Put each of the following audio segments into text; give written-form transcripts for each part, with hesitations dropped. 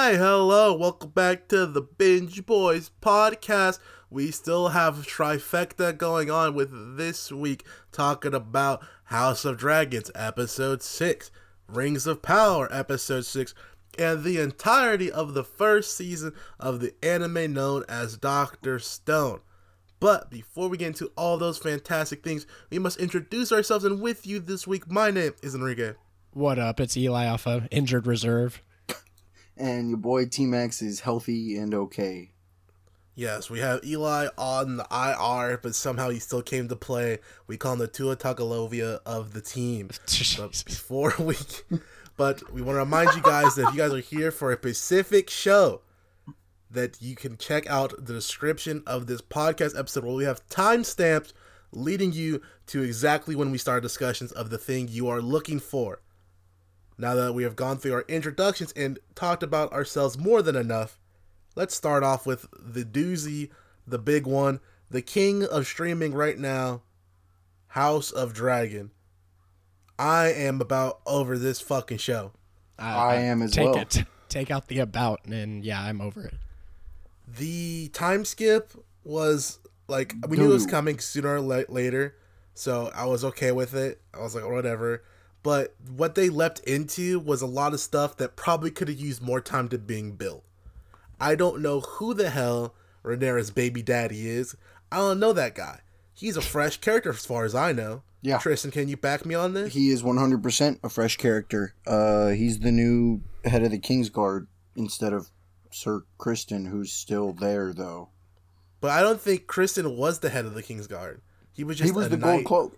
Hi, hello, welcome back to the Binge Boys podcast. We still have trifecta going on with this week, talking about House of Dragons, episode 6, Rings of Power, episode 6, and the entirety of the first season of the anime known as Dr. Stone. But before we get into all those fantastic things, we must introduce ourselves, and with you this week, my name is Enrique. What up? It's Eli off of Injured Reserve. And your boy T-Max is healthy and okay. Yes, we have Eli on the IR, but somehow he still came to play. We call him the Tua Tagovailoa of the team. But we want to remind you guys that if you guys are here for a specific show, that you can check out the description of this podcast episode where we have timestamps leading you to exactly when we start discussions of the thing you are looking for. Now that we have gone through our introductions and talked about ourselves more than enough, let's start off with the doozy, the big one, the king of streaming right now, House of Dragon. I am about over this fucking show. I am as well. Take out the about, and yeah, I'm over it. The time skip was like, we knew it was coming sooner or later, so I was okay with it. I was like, whatever. But what they leapt into was a lot of stuff that probably could have used more time to being built. I don't know who the hell Rhaenyra's baby daddy is. I don't know that guy. He's a fresh character as far as I know. Yeah. Tristan, can you back me on this? He is 100% a fresh character. He's the new head of the Kingsguard instead of Sir Criston, who's still there, though. But I don't think Criston was the head of the Kingsguard. He was just the gold cloak.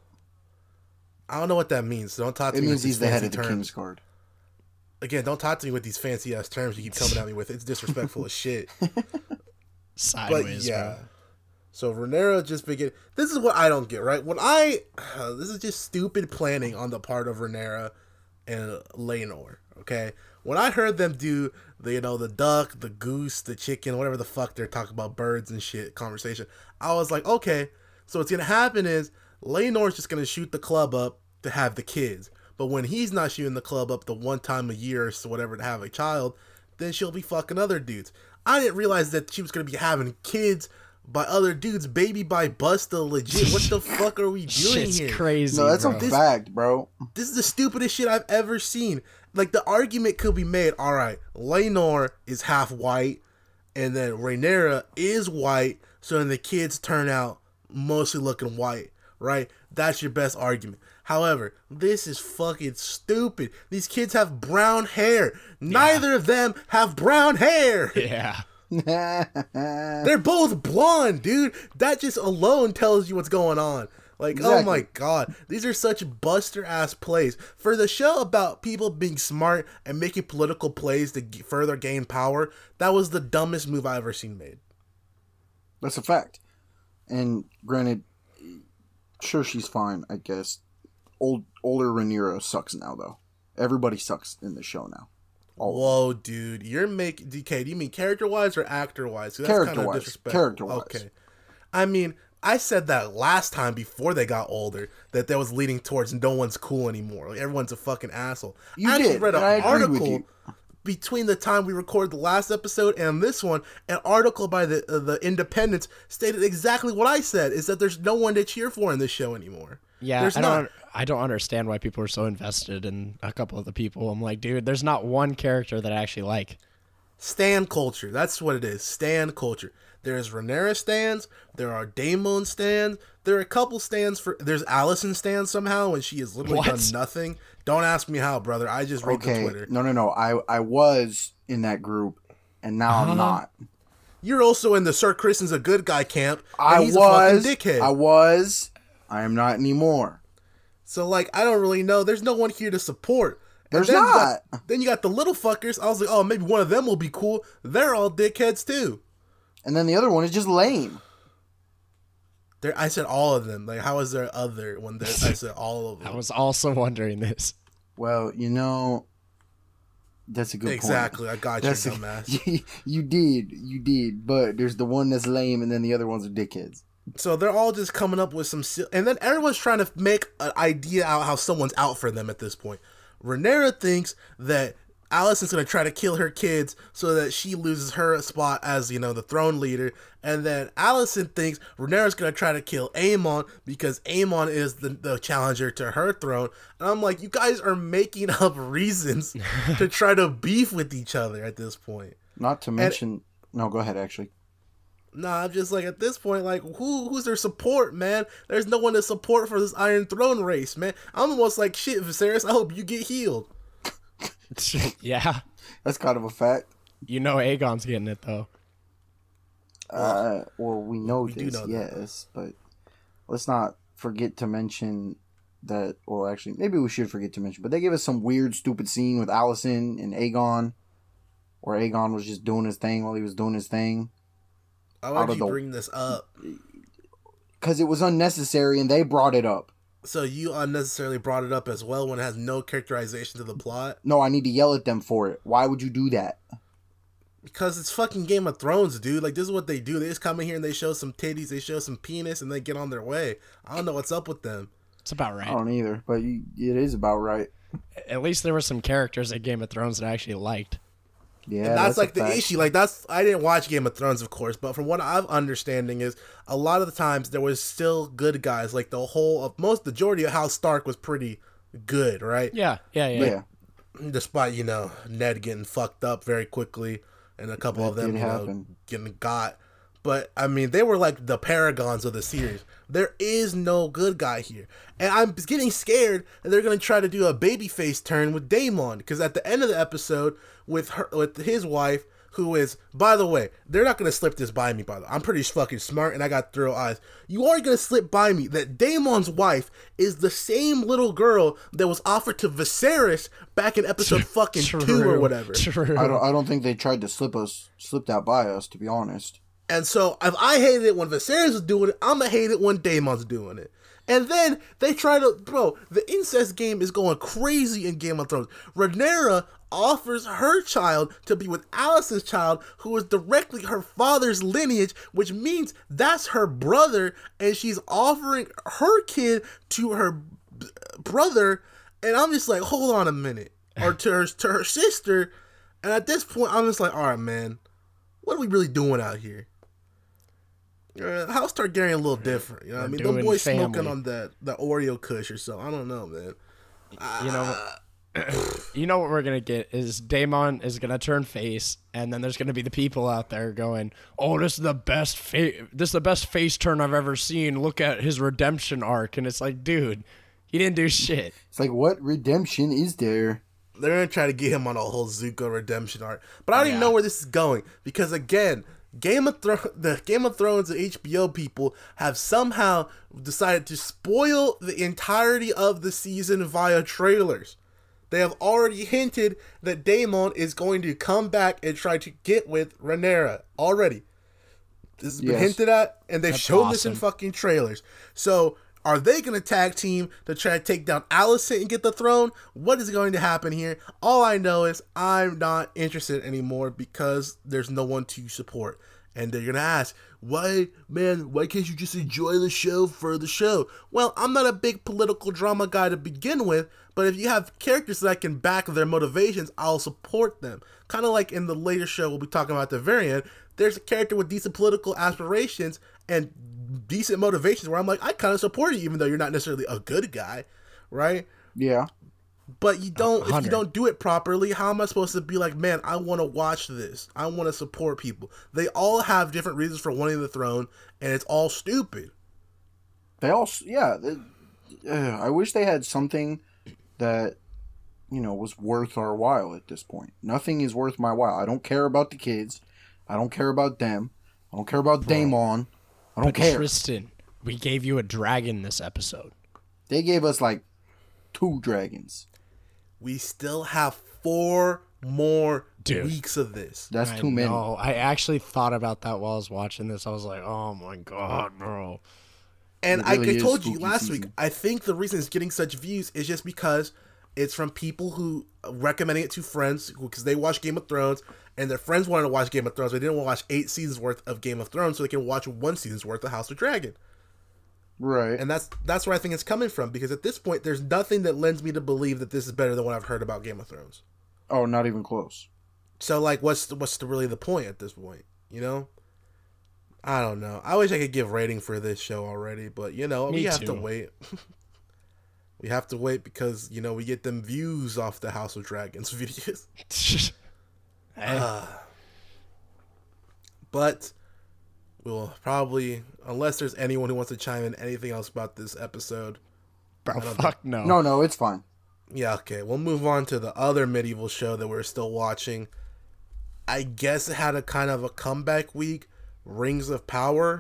I don't know what that means, so don't talk to me with these fancy terms. It means he's the head of the Kingsguard. Again, don't talk to me with these fancy-ass terms you keep coming at me with. It's disrespectful as shit. Sideways, but, yeah. bro. So Rhaenyra just began... This is what I don't get, right? This is just stupid planning on the part of Rhaenyra and Laenor, okay? When I heard them do the duck, the goose, the chicken, whatever the fuck they're talking about, birds and shit conversation, I was like, okay, so what's going to happen is Laenor's just going to shoot the club up to have the kids. But when he's not shooting the club up the one time a year or so whatever to have a child, then she'll be fucking other dudes. I didn't realize that she was going to be having kids by other dudes, baby by Busta, legit. What the fuck are we doing here? Crazy. No, that's a fact, bro. This is the stupidest shit I've ever seen. Like, the argument could be made, alright, Laenor is half white, and then Rhaenyra is white, so then the kids turn out mostly looking white, right? That's your best argument. However, this is fucking stupid. These kids have brown hair. Neither of them have brown hair. Yeah. They're both blonde, dude. That just alone tells you what's going on. Like, exactly. Oh my god. These are such buster-ass plays. For the show about people being smart and making political plays to further gain power, that was the dumbest move I've ever seen made. That's a fact. And granted, sure, she's fine, I guess. Older Rhaenyra sucks now, though. Everybody sucks in the show now. Whoa, dude. You're making... DK, do you mean character-wise or actor-wise? Character-wise. Character-wise. Okay. I mean, I said that last time before they got older, that was leading towards no one's cool anymore. Like, everyone's a fucking asshole. I actually read an article between the time we recorded the last episode and this one. An article by the Independent stated exactly what I said, is that there's no one to cheer for in this show anymore. Yeah, I don't understand why people are so invested in a couple of the people. I'm like, dude, there's not one character that I actually like. Stan culture. That's what it is. Stan culture. There's Rhaenyra stans. There are Daemon stans. There are a couple stans there's Alicent stans somehow, and she has literally done nothing. Don't ask me how, brother. I just read the Twitter. No. I was in that group, and now I'm not. You're also in the Sir Criston's a good guy camp. He's a fucking dickhead. I am not anymore. So, like, I don't really know. There's no one here to support. There's not. Then you got the little fuckers. I was like, oh, maybe one of them will be cool. They're all dickheads, too. And then the other one is just lame. I said all of them. Like, how is there other when I said all of them? I was also wondering this. Well, that's a good point. Exactly. I got you, dumbass. You did. But there's the one that's lame, and then the other ones are dickheads. So they're all just coming up with some... And then everyone's trying to make an idea out how someone's out for them at this point. Rhaenyra thinks that Alicent's gonna try to kill her kids so that she loses her spot as, you know, the throne leader. And then Alicent thinks Rhaenyra's gonna try to kill Aemon because Aemon is the challenger to her throne. And I'm like, you guys are making up reasons to try to beef with each other at this point. Not to mention, no, go ahead. Actually, Nah, I'm just like, at this point, like, who's their support, man? There's no one to support for this Iron Throne race, man. I'm almost like, shit, Viserys, I hope you get healed. Yeah. that's kind of a fact. You know Aegon's getting it, though. Well, we know we do this, know that. yes, but let's not forget to mention that. Well, actually, maybe we should forget to mention, but they gave us some weird, stupid scene with Alicent and Aegon, where Aegon was just doing his thing while he was doing his thing. Why would you bring this up? Because it was unnecessary, and they brought it up. So you unnecessarily brought it up as well when it has no characterization to the plot? No, I need to yell at them for it. Why would you do that? Because it's fucking Game of Thrones, dude. Like, this is what they do. They just come in here and they show some titties, they show some penis, and they get on their way. I don't know what's up with them. It's about right. I don't either, but it is about right. At least there were some characters in Game of Thrones that I actually liked. Yeah, And that's like a the fact. issue. Like, I didn't watch Game of Thrones, of course, but from what I'm understanding is a lot of the times there was still good guys. Like, the majority of House Stark was pretty good, right? Yeah. Despite, you know, Ned getting fucked up very quickly and a couple That of them, did you know, happen. getting got. But, I mean, they were like the paragons of the series. There is no good guy here. And I'm getting scared that they're going to try to do a babyface turn with Daemon. Because at the end of the episode, with his wife, who is, by the way, they're not going to slip this by me, by the way. I'm pretty fucking smart and I got thorough eyes. You are going to slip by me that Daemon's wife is the same little girl that was offered to Viserys back in episode fucking 2 or whatever. True. I don't think they tried to slip that by us, to be honest. And so, if I hated it when Viserys was doing it, I'm gonna hate it when Daemon's doing it. And then they try to, bro, the incest game is going crazy in Game of Thrones. Rhaenyra offers her child to be with Alicent's child, who is directly her father's lineage, which means that's her brother, and she's offering her kid to her brother. And I'm just like, hold on a minute, or to her sister. And at this point, I'm just like, all right, man, what are we really doing out here? House Targaryen a little different, you know what I mean? The boys smoking on the Oreo Kush or so. I don't know, man. You know what we're gonna get is Daemon is gonna turn face, and then there's gonna be the people out there going, "Oh, this is the best face turn I've ever seen. Look at his redemption arc." And it's like, dude, he didn't do shit. It's like, what redemption is there? They're gonna try to get him on a whole Zuko redemption arc, but I don't even know where this is going because again, the Game of Thrones and HBO people have somehow decided to spoil the entirety of the season via trailers. They have already hinted that Daemon is going to come back and try to get with Rhaenyra already. This has been hinted at, and they've shown this in fucking trailers. So, are they going to tag team to try to take down Alicent and get the throne? What is going to happen here? All I know is I'm not interested anymore because there's no one to support. And they're going to ask, why can't you just enjoy the show for the show? Well, I'm not a big political drama guy to begin with, but if you have characters that I can back their motivations, I'll support them. Kind of like in the later show we'll be talking about at the very end, there's a character with decent political aspirations and decent motivations where I'm like, I kind of support you even though you're not necessarily a good guy, right? Yeah. But you don't, if 100. you don't do it properly, how am I supposed to be like, man, I want to watch this. I want to support people. They all have different reasons for wanting the throne, and it's all stupid. They all, yeah. I wish they had something that, you know, was worth our while at this point. Nothing is worth my while. I don't care about the kids. I don't care about them. I don't care about Daemon. I don't care. Tristan, we gave you a dragon this episode. They gave us like 2 dragons. We still have 4 more Dude. weeks of this. That's too many. No, I actually thought about that while I was watching this. I was like, oh my god, bro. And It really I is told you spooky last week, season. I think the reason it's getting such views is just because it's from people who recommending it to friends because they watch Game of Thrones and their friends wanted to watch Game of Thrones. They didn't want to watch 8 seasons worth of Game of Thrones so they can watch 1 season's worth of House of Dragon. Right. And that's where I think it's coming from because at this point, there's nothing that lends me to believe that this is better than what I've heard about Game of Thrones. Oh, not even close. So like, what's really the point at this point? You know, I don't know. I wish I could give rating for this show already, but you know, we have to wait. We have to wait because you know we get them views off the House of Dragons videos. But we'll probably, unless there's anyone who wants to chime in anything else about this episode. Bro, fuck no. No, it's fine. Yeah, okay. We'll move on to the other medieval show that we're still watching. I guess it had a kind of a comeback week. Rings of Power.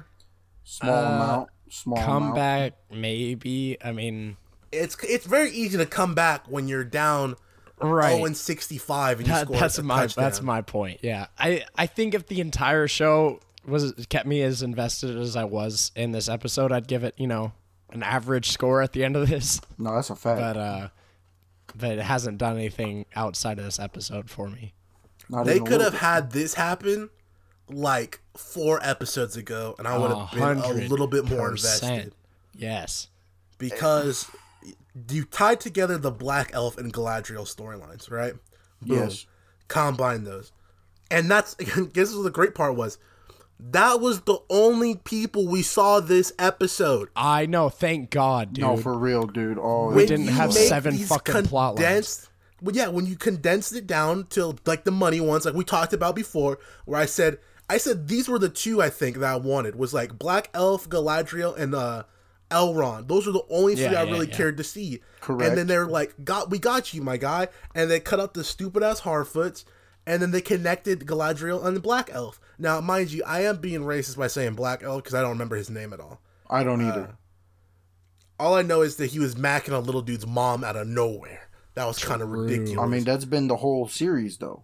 Small comeback, maybe. I mean, it's very easy to come back when you're down right 0-65 and you score a touchdown. That's my point. Yeah, I think if the entire show kept me as invested as I was in this episode, I'd give it an average score at the end of this. No, that's a fact. But it hasn't done anything outside of this episode for me. They could have had this happen like 4 episodes ago, and I would have been a little bit more invested. Yes. Because you tied together the Black Elf and Galadriel storylines, right? Boom. Yes. Combine those. And guess what the great part was? That was the only people we saw this episode. I know, thank God, dude. No, for real, dude. Oh, we didn't have 7 fucking plot lines. Well, yeah, when you condensed it down to like the money ones, like we talked about before, where I said these were the 2 I think that I wanted was like Black Elf, Galadriel, and Elrond. Those were the only 3 I really cared to see. Correct. And then they're like, we got you, my guy. And they cut out the stupid ass Harfoots, and then they connected Galadriel and the Black Elf. Now, mind you, I am being racist by saying Black Elf because I don't remember his name at all. I don't either. All I know is that he was macking a little dude's mom out of nowhere. That was kind of ridiculous. I mean, that's been the whole series, though.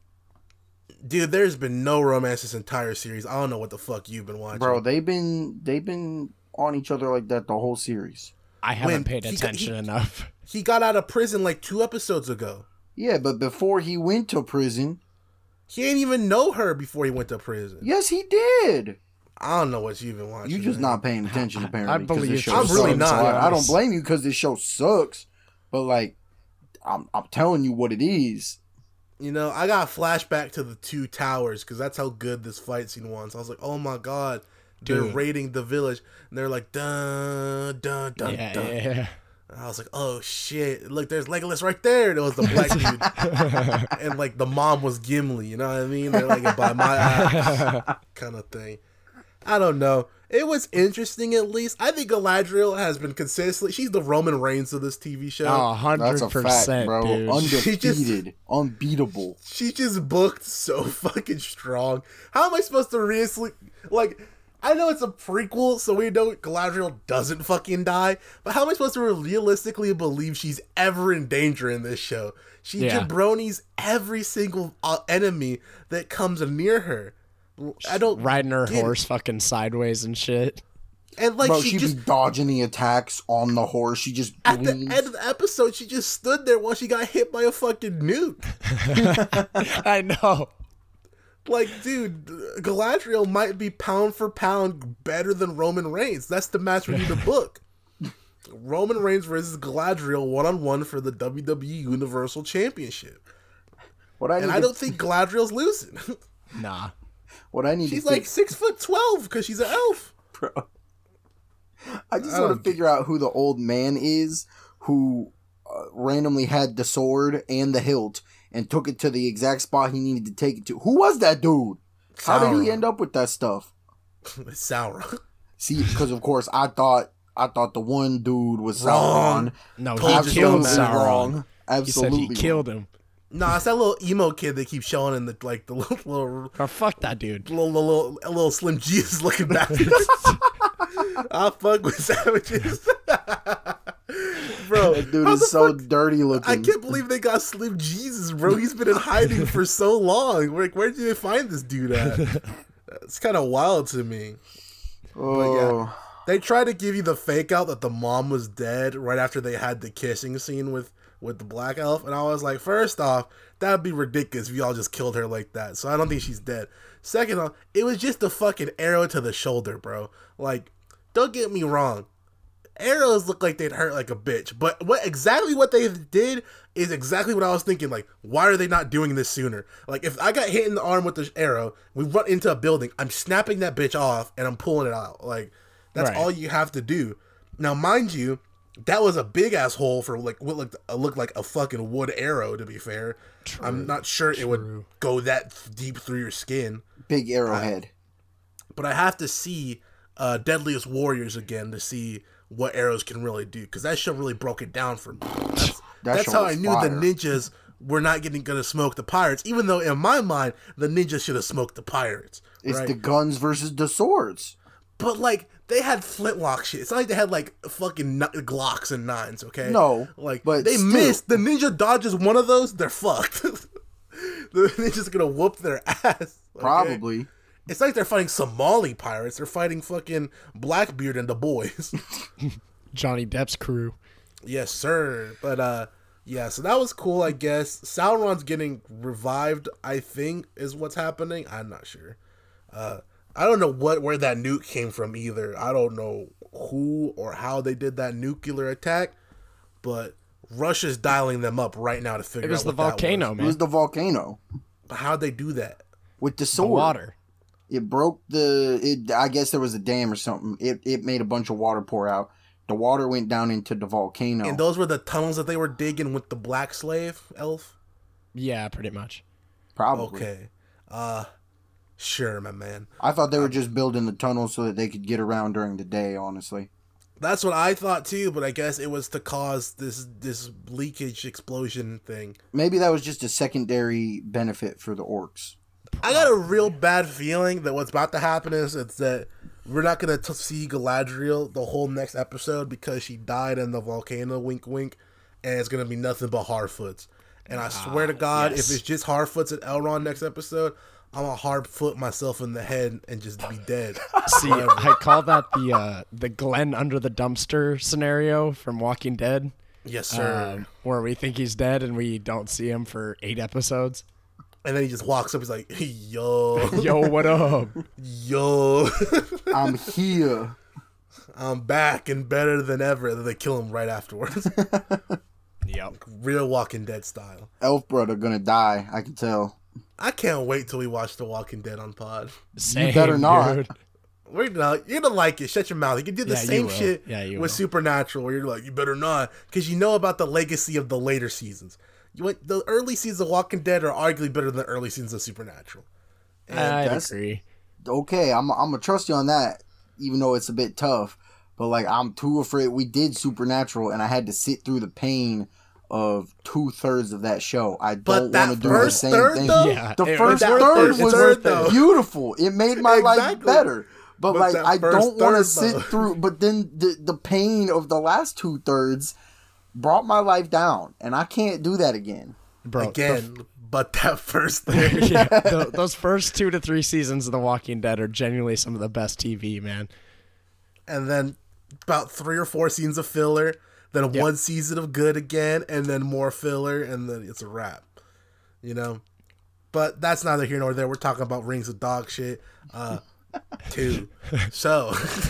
Dude, there's been no romance this entire series. I don't know what the fuck you've been watching. Bro, they've been on each other like that the whole series. I haven't paid attention enough. He got out of prison like 2 episodes ago. Yeah, but before he went to prison... He didn't even know her before he went to prison. Yes, he did. I don't know what you've been watching. You just not paying attention, apparently. I believe I'm really not. I don't blame you because this show sucks. But, like, I'm telling you what it is. You know, I got a flashback to the 2 towers because that's how good this fight scene was. I was like, oh my God. They're raiding the village. And they're like, dun, dun, dun, dun. Yeah. I was like, oh shit, look, there's Legolas right there. There was the black dude. And like the mom was Gimli, you know what I mean? They're like, by my ass kind of thing. I don't know. It was interesting at least. I think Galadriel has been consistently, she's the Roman Reigns of this TV show. Oh, 100%, that's a fact, bro. dude. Undefeated. Unbeatable. She just booked so fucking strong. How am I supposed to realistically, like, I know it's a prequel, so we know Galadriel doesn't fucking die, but how am I supposed to realistically believe she's ever in danger in this show? She jabronis every single enemy that comes near her. I don't riding her horse fucking sideways and shit. And like, bro, she just be dodging the attacks on the horse. She just at the end of the episode, she just stood there while she got hit by a fucking nuke. I know. Like, dude, Galadriel might be pound for pound better than Roman Reigns. That's the match we need to book. Roman Reigns versus Galadriel 1-on-1 for the WWE Universal Championship. I don't think Galadriel's losing. Nah. She's like 6'12" because she's an elf. Bro. I just want to figure out who the old man is who randomly had the sword and the hilt and took it to the exact spot he needed to take it to. Who was that dude? How did he end up with that stuff? Sauron. See, because of course I thought the one dude was Sauron. No, he killed Sauron. Wrong. Absolutely, he said he killed him. Nah, it's that little emo kid they keep showing in the little. Oh, fuck that dude. Little Slim Jesus looking back. I fuck with savages. Bro, that dude is so dirty looking. I can't believe they got Slim Jesus, bro. He's been in hiding for so long. Like, where did they find this dude at? It's kind of wild to me. Oh. But yeah, they tried to give you the fake out that the mom was dead right after they had the kissing scene with the Black Elf, and I was like, first off, that'd be ridiculous if y'all just killed her like that. So I don't think she's dead. Second off, it was just a fucking arrow to the shoulder, bro. Like, don't get me wrong. arrows look like they'd hurt like a bitch. But what they did is exactly what I was thinking. Like, why are they not doing this sooner? Like, if I got hit in the arm with the arrow, we run into a building, I'm snapping that bitch off and I'm pulling it out. Like, that's all you have to do. Now, mind you, that was a big ass hole for like what looked like a fucking wood arrow. To be fair, I'm not sure it would go that deep through your skin. Big arrowhead. But I have to see Deadliest Warriors again to see what arrows can really do, because that show really broke it down for me. That's how I knew the ninjas were not gonna smoke the pirates, even though in my mind the ninjas should have smoked the pirates. It's the guns versus the swords. But like, they had flintlock shit. It's not like they had like fucking Glocks and 9s, okay? No, like, but they still. missed. The ninja dodges one of those, they're fucked. The ninja's gonna whoop their ass. Okay? Probably. It's like they're fighting Somali pirates. They're fighting fucking Blackbeard and the boys. Johnny Depp's crew. Yes, sir. But yeah, so that was cool, I guess. Sauron's getting revived, I think, is what's happening. I'm not sure. I don't know where that nuke came from either. I don't know who or how they did that nuclear attack, but Russia's dialing them up right now to figure out. It was the volcano, man. It was the volcano. But how'd they do that? With the sword. The water. It broke I guess there was a dam or something. It made a bunch of water pour out. The water went down into the volcano. And those were the tunnels that they were digging with the black slave elf? Yeah, pretty much. Probably. Okay. Sure, my man. I thought they were just building the tunnels so that they could get around during the day, honestly. That's what I thought too, but I guess it was to cause this leakage explosion thing. Maybe that was just a secondary benefit for the orcs. I got a real bad feeling that what's about to happen is that we're not going to see Galadriel the whole next episode because she died in the volcano, wink wink, and it's going to be nothing but Harfoots. And I swear to God, if it's just Harfoots and Elrond next episode, I'm going to hard-foot myself in the head and just be dead. See, I call that the Glenn under the dumpster scenario from Walking Dead. Yes, sir. Where we think he's dead and we don't see him for 8 episodes. And then he just walks up. He's like, yo. Yo, what up? Yo. I'm here. I'm back and better than ever. And then they kill him right afterwards. Yep. Real Walking Dead style. Elf brother gonna die, I can tell. I can't wait till we watch The Walking Dead on pod. Same, You better not. dude. You're gonna like it. Shut your mouth. You can do the same shit with Supernatural where you're like, you better not. Because you know about the legacy of the later seasons. The early seasons of Walking Dead are arguably better than the early seasons of Supernatural. I agree. Okay, I'm gonna trust you on that, even though it's a bit tough. But like, I'm too afraid. We did Supernatural, and I had to sit through the pain of 2/3 of that show. I don't want to do the same thing. Yeah, the first third was beautiful. It made my life better. But like, I don't want to sit through. But then the pain of the last 2/3 brought my life down, and I can't do that again. Bro, but that first thing. Those first 2 to 3 seasons of The Walking Dead are genuinely some of the best TV, man. And then about 3 or 4 scenes of filler, then 1 season of good again, and then more filler, and then it's a wrap. You know? But that's neither here nor there. We're talking about Rings of Dog shit. 2. So.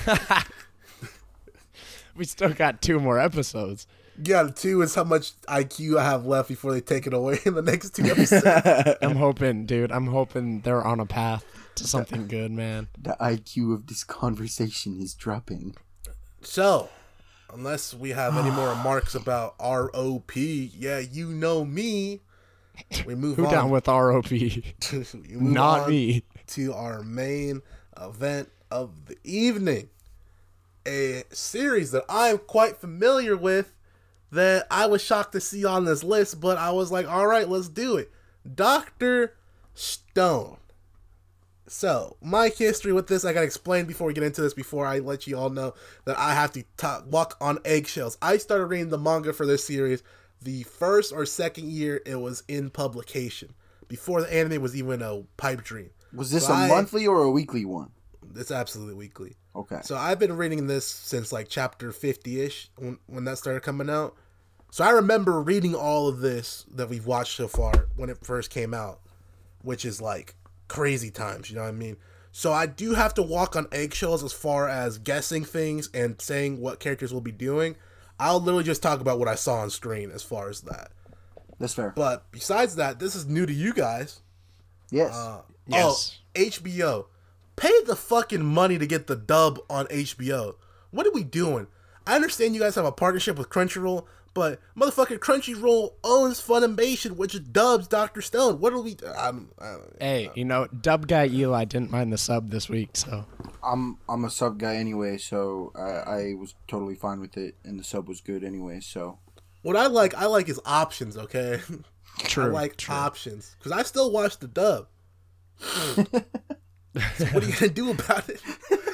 We still got 2 more episodes. Yeah, 2 is how much IQ I have left before they take it away in the next 2 episodes. I'm hoping, dude. I'm hoping they're on a path to something good, man. The IQ of this conversation is dropping. So, unless we have any more remarks about ROP, yeah, you know me. We move on. Who down with ROP? Not me. To our main event of the evening. A series that I'm quite familiar with that I was shocked to see on this list, but I was like, all right, let's do it. Dr. Stone. So, my history with this, I gotta explain before we get into this, before I let you all know that I have to walk on eggshells. I started reading the manga for this series the first or second year it was in publication, before the anime was even a pipe dream. Was this a monthly or a weekly one? It's absolutely weekly. Okay. So I've been reading this since like chapter 50-ish when that started coming out. So I remember reading all of this that we've watched so far when it first came out, which is like crazy times, you know what I mean? So I do have to walk on eggshells as far as guessing things and saying what characters will be doing. I'll literally just talk about what I saw on screen as far as that. That's fair. But besides that, this is new to you guys. Yes. Yes. Oh, HBO. Pay the fucking money to get the dub on HBO. What are we doing? I understand you guys have a partnership with Crunchyroll, but motherfucking Crunchyroll owns Funimation, which dubs Dr. Stone. What are we... Hey, dub guy Eli didn't mind the sub this week, so. I'm a sub guy anyway, so I was totally fine with it, and the sub was good anyway, so. What I like is options, okay? True. I like options. Because I still watch the dub. So what are you going to do about it?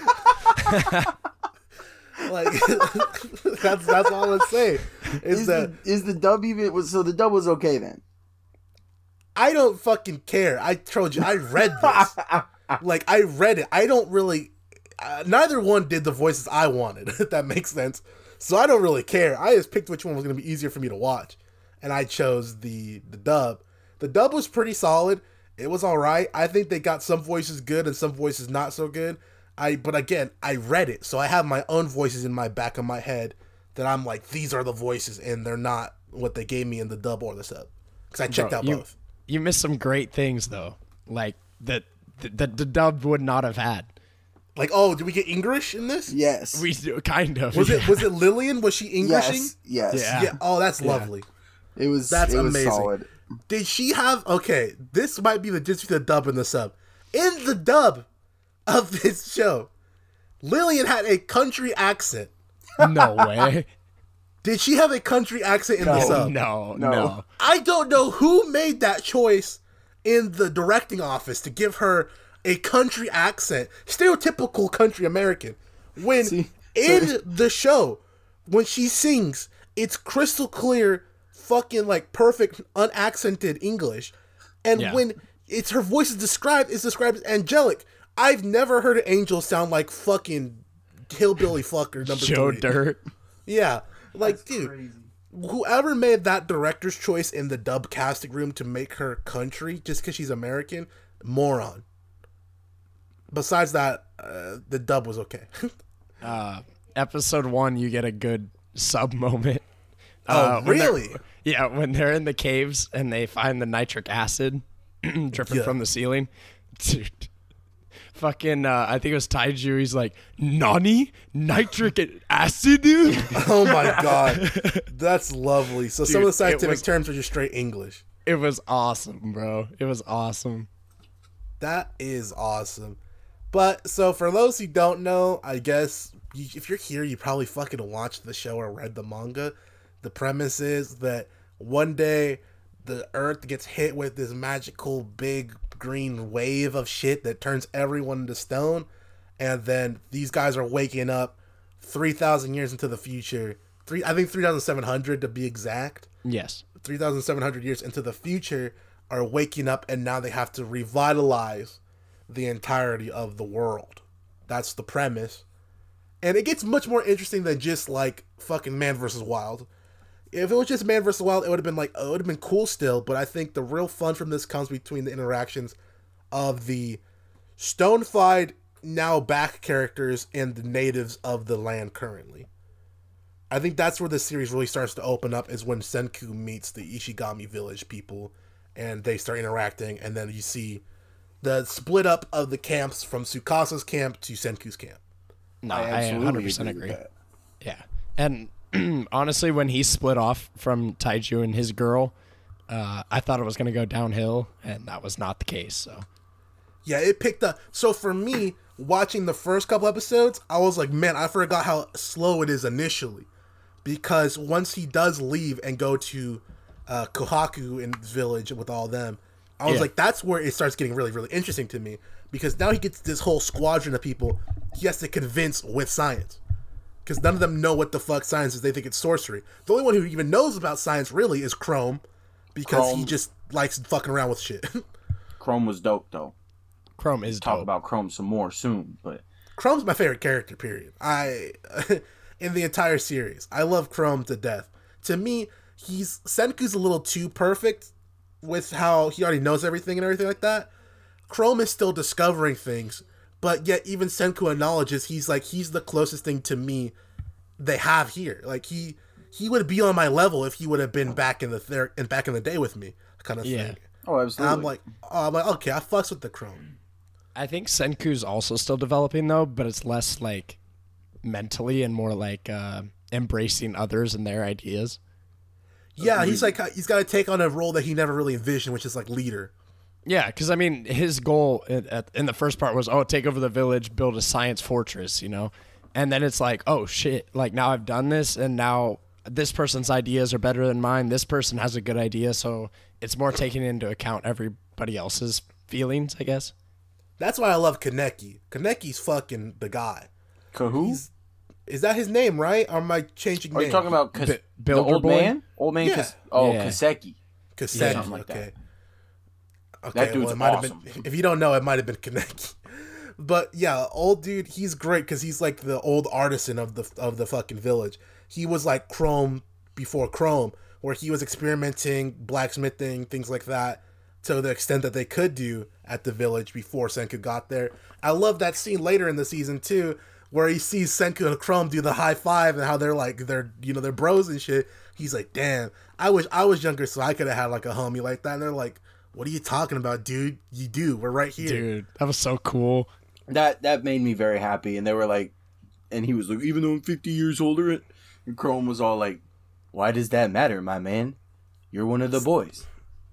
Like, that's all I'm saying. Is the dub even... So the dub was okay then? I don't fucking care. I told you, I read this. Like, I read it. I don't really... neither one did the voices I wanted, if that makes sense. So I don't really care. I just picked which one was going to be easier for me to watch. And I chose the dub. The dub was pretty solid. It was alright. I think they got some voices good and some voices not so good. But again, I read it. So I have my own voices in my back of my head that I'm like, these are the voices. And they're not what they gave me in the dub or the sub. Because I checked out both. You missed some great things, though. Like, that the dub would not have had. Like, oh, did we get English in this? Yes. We do, kind of. Was it Lillian? Was she Englishing? Yes. Yeah. Yeah. Oh, that's lovely. That's amazing. Solid. Did she have... Okay, this might be the difference between the dub and the sub. In the dub of this show, Lillian had a country accent. No way. Did she have a country accent in the sub? No. I don't know who made that choice in the directing office to give her a country accent, stereotypical country American. When the show, when she sings, it's crystal clear, fucking like perfect, unaccented English. And when her voice is described, it's described as angelic. I've never heard an angel sound like fucking hillbilly fucker number Joe 3. Dirt. Yeah. Like, That's dude, crazy. whoever made that director's choice in the dub casting room to make her country just because she's American, moron. Besides that, the dub was okay. Episode 1, you get a good sub moment. Really? When they're in the caves and they find the nitric acid dripping from the ceiling. Dude. Fucking, I think it was Taiju. He's like, Nani? Nitric acid, dude? Oh my god. That's lovely. So some of the scientific terms are just straight English. It was awesome, bro. It was awesome. That is awesome. But, so for those who don't know, I guess, if you're here, you probably fucking watched the show or read the manga. The premise is that one day the Earth gets hit with this magical big green wave of shit that turns everyone into stone, and then these guys are waking up 3,000 years into the future. I think 3,700 to be exact. Yes. 3,700 years into the future are waking up, and now they have to revitalize the entirety of the world. That's the premise. And it gets much more interesting than just like fucking Man vs. Wild. If it was just Man vs. Wild, it would have been like, oh, it would have been cool still, but I think the real fun from this comes between the interactions of the stone-fied, now back characters and the natives of the land currently. I think that's where the series really starts to open up, is when Senku meets the Ishigami village people, and they start interacting, and then you see the split up of the camps from Tsukasa's camp to Senku's camp. No, I 100% agree. With that. Yeah. And honestly, when he split off from Taiju and his girl, I thought it was going to go downhill, and that was not the case. So, yeah, it picked up. So for me, watching the first couple episodes, I was like, man, I forgot how slow it is initially. Because once he does leave and go to Kohaku in his village with all them, I was like, that's where it starts getting really, really interesting to me. Because now he gets this whole squadron of people he has to convince with science. Because none of them know what the fuck science is. They think it's sorcery. The only one who even knows about science really is Chrome. Because he just likes fucking around with shit. Chrome was dope, though. Chrome is Talk dope. about Chrome some more soon, but... Chrome's my favorite character, period. In the entire series. I love Chrome to death. To me, Senku's a little too perfect with how he already knows everything and everything like that. Chrome is still discovering things, but yet even Senku acknowledges he's the closest thing to me they have here. Like he would be on my level if he would have been back in the day with me, kind of thing. Oh, absolutely. And I'm like, okay, I fucks with the Chrome. I think Senku's also still developing though, but it's less like mentally and more like embracing others and their ideas. Yeah, he's got to take on a role that he never really envisioned, which is like leader. Yeah, because I mean, his goal in the first part was, take over the village, build a science fortress, and then it's like, oh shit, like now I've done this, and now this person's ideas are better than mine. This person has a good idea, so it's more taking into account everybody else's feelings, I guess. That's why I love Kaneki. Kaneki's fucking the guy. Kahoo? Is that his name, right? Or am I changing name? Are you talking about the Builder old Boy? man? Old man? Yeah. Kaseki. Kaseki, Yeah, something like okay. that. Okay, That dude's it might awesome. have been. If you don't know, it might have been Kaneki. But yeah, old dude, he's great because he's like the old artisan of the fucking village. He was like Chrome before Chrome, where he was experimenting, blacksmithing, things like that, to the extent that they could do at the village before Senku got there. I love that scene later in the season too, where he sees Senku and Chrome do the high five and how they're bros and shit. He's like, damn, I wish I was younger so I could have had like a homie like that. And they're like, what are you talking about, dude? You do. We're right here. Dude, that was so cool. That made me very happy. And they were like, and he was like, even though I'm 50 years older, and Chrome was all like, why does that matter, my man? You're one of the boys.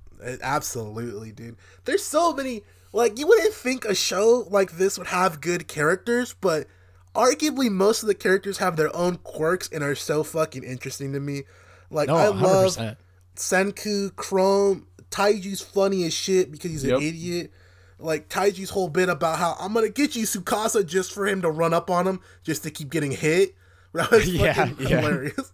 Absolutely, dude. There's so many, like, you wouldn't think a show like this would have good characters, but arguably most of the characters have their own quirks and are so fucking interesting to me. Like, No, I love 100%. Senku, Chrome, Taiju's funny as shit because he's an idiot. Like, Taiju's whole bit about how I'm gonna get you Tsukasa just for him to run up on him just to keep getting hit. That was fucking hilarious.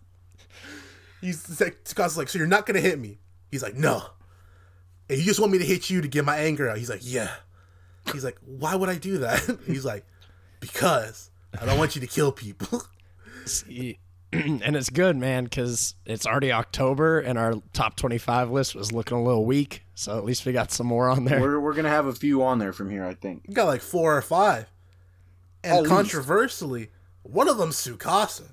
He's like, Tsukasa's like, so you're not gonna hit me? He's like, no. And you just want me to hit you to get my anger out? He's like, yeah. He's like, why would I do that? He's like, because I don't want you to kill people. See, and it's good, man, because it's already October, and our top 25 list was looking a little weak, so at least we got some more on there. We're going to have a few on there from here, I think. You got like 4 or 5. And controversially, one of them's Tsukasa.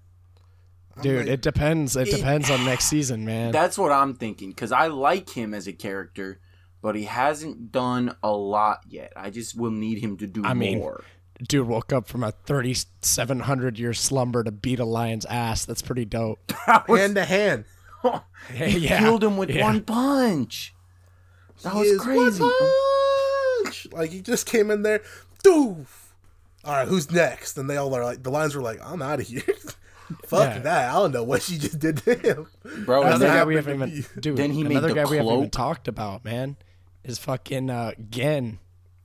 Dude, it depends. It depends on next season, man. That's what I'm thinking, because I like him as a character, but he hasn't done a lot yet. I just will need him to do more. Dude woke up from a 3,700-year slumber to beat a lion's ass. That's pretty dope. Hand to hand. He killed him with one punch. That was crazy. Punch! Like, he just came in there. Doof! All right, who's next? And they all are like, the lions were like, I'm out of here. Fuck that. I don't know what she just did to him. Bro, Another guy we haven't even, dude, then he made another the guy we haven't even cloak. talked about, man, is fucking Gen.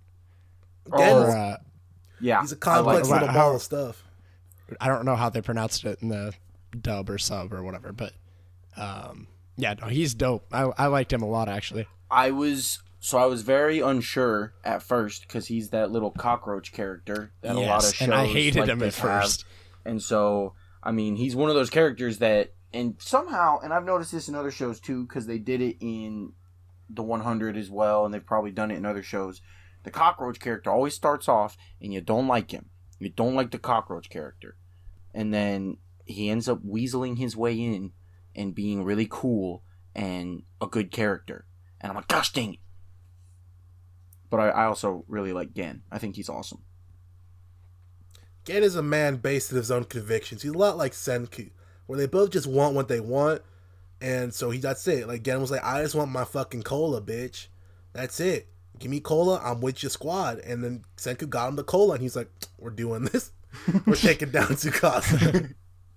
Gen, yeah. he's a complex little ball of stuff. I don't know how they pronounced it in the dub or sub or whatever, but yeah, no, he's dope. I liked him a lot, actually. I was very unsure at first because he's that little cockroach character that a lot of shows and I hated like him at this have. first. And so, I mean, he's one of those characters that, and somehow, and I've noticed this in other shows too, because they did it in the 100 as well, and they've probably done it in other shows. The cockroach character always starts off, and you don't like him. You don't like the cockroach character. And then he ends up weaseling his way in and being really cool and a good character. And I'm like, gosh dang it. But I also really like Gen. I think he's awesome. Gen is a man based in his own convictions. He's a lot like Senku, where they both just want what they want, and so that's it. Like, Gen was like, I just want my fucking cola, bitch. That's it. Give me cola, I'm with your squad. And then Senku got him the cola, and he's like, we're doing this. We're taking down Tsukasa.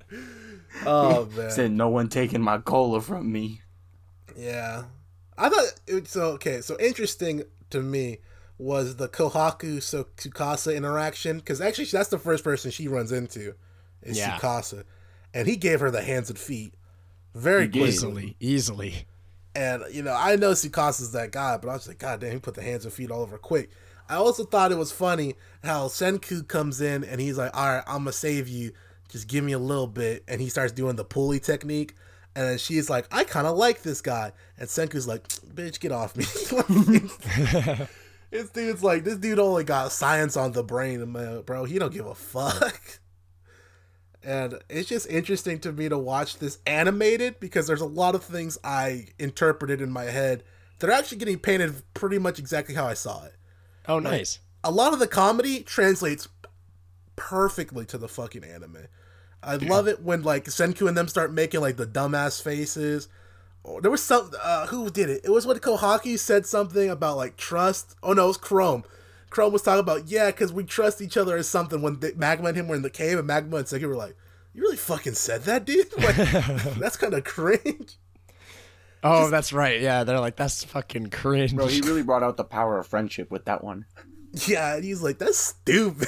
Oh, man. Said, no one taking my cola from me. Yeah. I thought so interesting to me was the Kohaku Tsukasa interaction, because actually that's the first person she runs into is Tsukasa, and he gave her the hands and feet very quickly. Easily. And I know Tsukasa's that guy, but I was like, God damn, he put the hands and feet all over quick. I also thought it was funny how Senku comes in and he's like, all right, I'm gonna save you, just give me a little bit, and he starts doing the pulley technique. And then she's like, I kind of like this guy. And Senku's like, bitch, get off me. This dude only got science on the brain, man, bro. He don't give a fuck. And it's just interesting to me to watch this animated because there's a lot of things I interpreted in my head that are actually getting painted pretty much exactly how I saw it. Oh, nice. A lot of the comedy translates perfectly to the fucking anime. I love it when like Senku and them start making like the dumbass faces. There was some who did it? It was when Kohaki said something about like trust. Oh no, it was Chrome. Chrome was talking about because we trust each other or something. When Magma and him were in the cave, and Magma and Senku were like, "You really fucking said that, dude? Like, that's kind of cringe." Oh, that's right. Yeah, they're like, that's fucking cringe. Bro, he really brought out the power of friendship with that one. Yeah, and he's like, "That's stupid."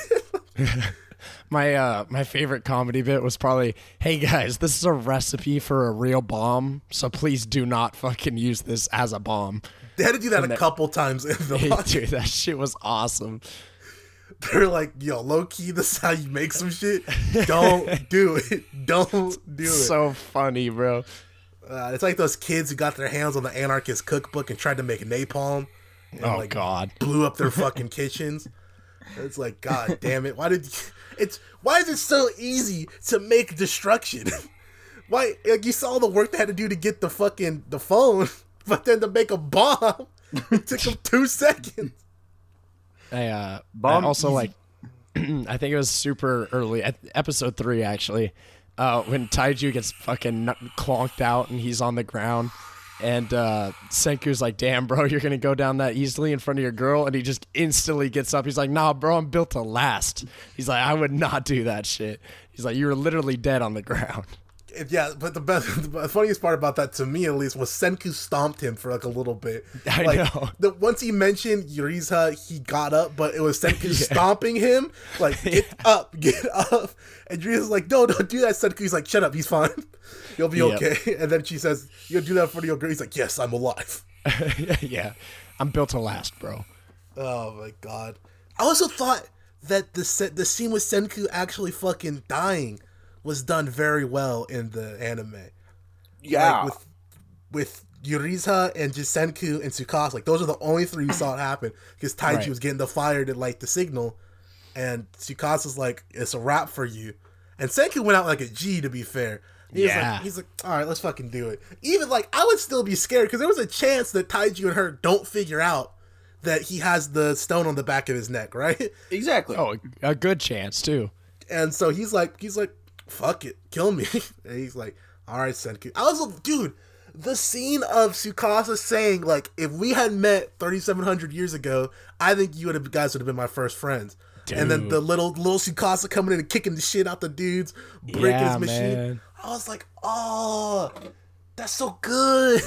My favorite comedy bit was probably, "Hey guys, this is a recipe for a real bomb, so please do not fucking use this as a bomb." They had to do that a couple times in the Dude, that shit was awesome. They're like, "Yo, low key, this is how you make some shit. Don't do it. Don't do it." So funny, bro. It's like those kids who got their hands on the Anarchist cookbook and tried to make napalm. And, Oh like, God. blew up their fucking kitchens. It's like, God damn it! Why is it so easy to make destruction? Why, like, you saw the work they had to do to get the phone, but then to make a bomb, it took them 2 seconds. I Bomb also easy. like, I think it was super early, episode 3 actually, when Taiju gets fucking clonked out and he's on the ground. And Senku's like, "Damn, bro, you're going to go down that easily in front of your girl?" And he just instantly gets up. He's like, "Nah, bro, I'm built to last." He's like, "I would not do that shit." He's like, "You were literally dead on the ground." Yeah, but the funniest part about that, to me at least, was Senku stomped him for like a little bit. I know. Once he mentioned Yuriza, he got up, but it was Senku stomping him. Like, get up. And Yuriza's like, "No, don't do that, Senku." He's like, "Shut up, he's fine. You'll be okay." And then she says, "You'll do that for your girl." He's like, "Yes, I'm alive." Yeah, I'm built to last, bro. Oh my God. I also thought that the scene with Senku actually fucking dying was done very well in the anime. Yeah. Like with Yuriza and just Senku and Tsukasa, like those are the only 3 you saw it happen because Taiji Right. was getting the fire to light the signal, and Tsukasa's like, "It's a wrap for you," and Senku went out like a G, to be fair. He's like, "All right, let's fucking do it." Even like I would still be scared because there was a chance that Taiji and her don't figure out that he has the stone on the back of his neck, right? Exactly. Oh, a good chance too. And so he's like, "Fuck it, kill me." And he's like, "All right, Senku." I was like, dude, the scene of Tsukasa saying like, "If we had met 3,700 years ago, I think you guys would have been my first friends." Dude. And then the little Tsukasa coming in and kicking the shit out the dudes, breaking his machine. Man. I was like, "Oh, that's so good."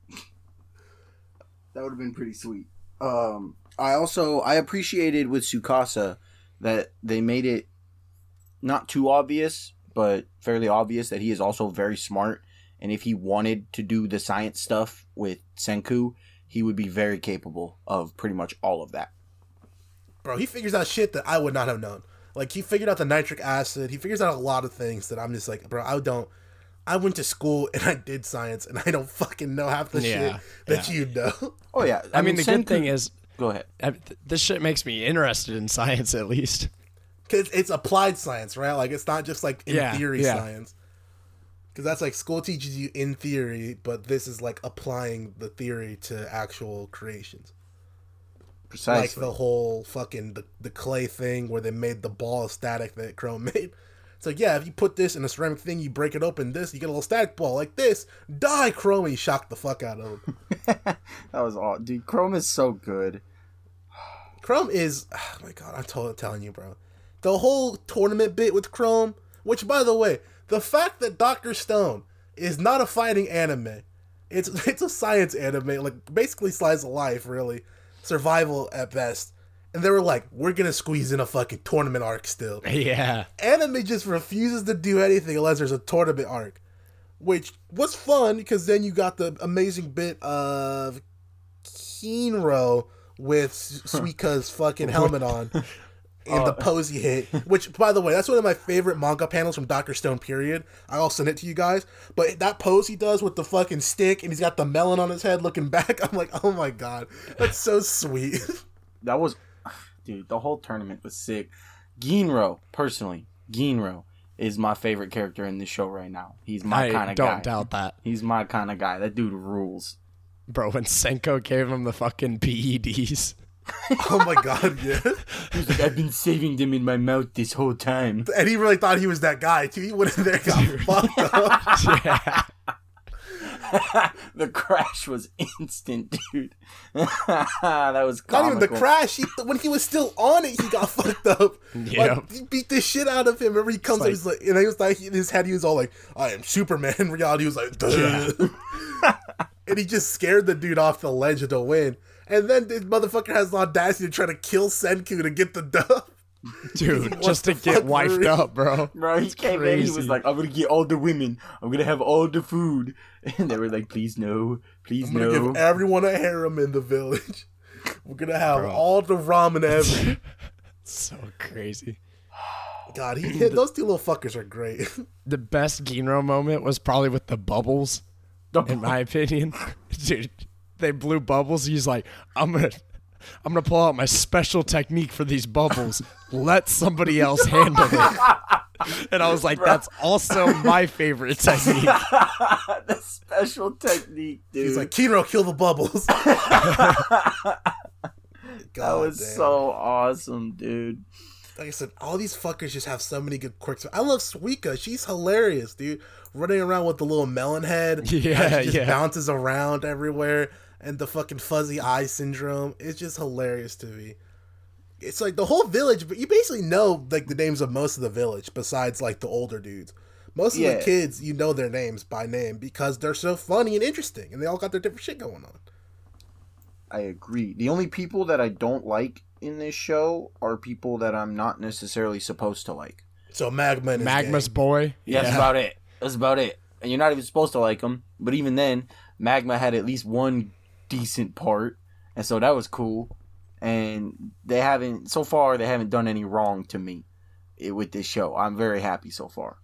That would have been pretty sweet. I appreciated with Tsukasa that they made it not too obvious, but fairly obvious that he is also very smart. And if he wanted to do the science stuff with Senku, he would be very capable of pretty much all of that. Bro, he figures out shit that I would not have known. Like, he figured out the nitric acid. He figures out a lot of things that I'm just like, bro, I went to school and I did science and I don't fucking know half the shit that you know. Oh, yeah. I mean, the good Senku- thing is, Go ahead. this shit makes me interested in science at least. Because it's applied science, right? Like, it's not just like in theory yeah. science. Because that's like school teaches you in theory, but this is like applying the theory to actual creations. Precisely. Like the whole fucking the clay thing where they made the ball of static that Chrome made. It's like, yeah, if you put this in a ceramic thing, you break it open, you get a little static ball like this. Die, Chrome! And he shocked the fuck out of him. That was all. Dude, Chrome is so good. Chrome is, oh my God, I'm telling you, bro. The whole tournament bit with Chrome, which, by the way, the fact that Dr. Stone is not a fighting anime, it's a science anime, like basically slice of life, really. Survival at best. And they were like, we're going to squeeze in a fucking tournament arc still. Yeah. Anime just refuses to do anything unless there's a tournament arc. Which was fun, because then you got the amazing bit of Kinro with Suika's fucking helmet on in the pose he hit. Which, by the way, that's one of my favorite manga panels from Dr. Stone, period. I'll send it to you guys. But that pose he does with the fucking stick and he's got the melon on his head looking back, I'm like, oh my God, that's so sweet. that was, dude, the whole tournament was sick. Ginro, personally, Ginro is my favorite character in this show right now. He's my kind of guy. Don't doubt that. He's my kind of guy. That dude rules. Bro, when Senko gave him the fucking PEDs. Oh my god, yeah. He's like, I've been saving them in my mouth this whole time. And he really thought he was that guy too. He went in there and got fucked up. Yeah. The crash was instant, dude. That was comical. Not even the crash. When he was still on it, he got fucked up. Yep. Like, he beat the shit out of him. Remember, he comes Like- and he's like, and he was like, in his head, he was all like, "I am Superman." In reality, he was like, "Duh." And he just scared the dude off the ledge to win. And then this motherfucker has the audacity to try to kill Senku to get the dub. Dude, What just to the get fuck, wiped Marie? up, bro. Bro, he It's came in, he was crazy. like, I'm gonna get all the women. I'm gonna have all the food. And they were like, please no. Please I'm gonna no. give everyone a harem in the village. We're gonna have Bro. all the ramen ever. So crazy. God, those two little fuckers are great. The best Ginro moment was probably with the bubbles, in my opinion. Dude, they blew bubbles. He's like, I'm gonna pull out my special technique for these bubbles. Let somebody else handle it. And I was like, that's also my favorite technique. The special technique, dude. He's like, Kiro, kill the bubbles. that was so awesome, dude. Like I said, all these fuckers just have so many good quirks. I love Suika. She's hilarious, dude. Running around with the little melon head. Yeah, how she just yeah. bounces around everywhere. And the fucking fuzzy eye syndrome. It's just hilarious to me. It's like the whole village, but you basically know like the names of most of the village besides like the older dudes. Most of Yeah. the kids, you know their names by name because they're so funny and interesting and they all got their different shit going on. I agree. The only people that I don't like in this show are people that I'm not necessarily supposed to like. So Magma and his Magma's gang. boy. Yeah, that's about it. That's about it. And you're not even supposed to like him. But even then, Magma had at least one decent part. And so that was cool. And they haven't done any wrong to me with this show. I'm very happy so far.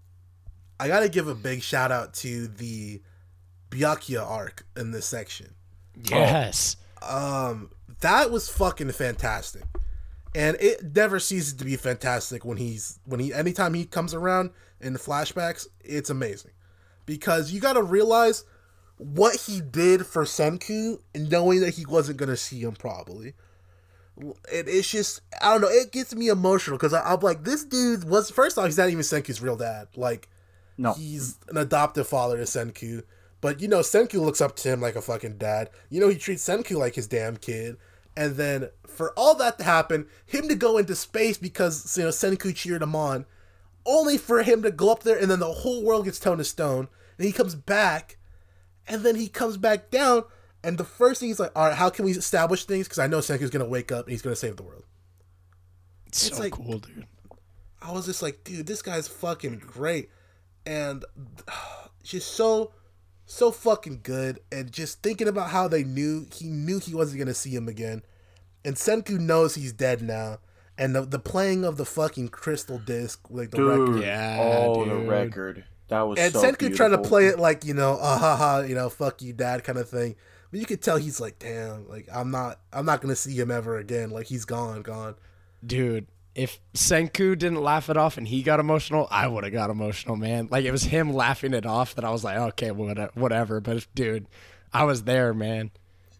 I gotta give a big shout out to the Byakuya arc in this section. Yes. That was fucking fantastic. And it never ceases to be fantastic anytime he comes around in the flashbacks, it's amazing. Because you gotta realize what he did for Senku and knowing that he wasn't gonna see him probably. It's just, I don't know, it gets me emotional because I'm like, this dude was, first off, he's not even Senku's real dad. Like, No. he's an adoptive father to Senku. But, you know, Senku looks up to him like a fucking dad. You know, he treats Senku like his damn kid. And then for all that to happen, him to go into space because, you know, Senku cheered him on, only for him to go up there and then the whole world gets turned to stone. And he comes back, and then he comes back down, and the first thing he's like, all right, how can we establish things? Because I know Senku's going to wake up and he's going to save the world. It's so like- cool, dude. I was just like, dude, this guy's fucking great. And just so fucking good. And just thinking about how he knew he wasn't going to see him again. And Senku knows he's dead now. And the playing of the fucking crystal disc, like the record. Dude, Yeah, the dude. record. That was And so Senku beautiful. trying to play it like, you know, haha, you know, fuck you, dad, kind of thing. But you could tell he's like, damn, like I'm not gonna see him ever again. Like he's gone. Dude, if Senku didn't laugh it off and he got emotional, I would have got emotional, man. Like, it was him laughing it off that I was like, okay, whatever. But, dude, I was there, man.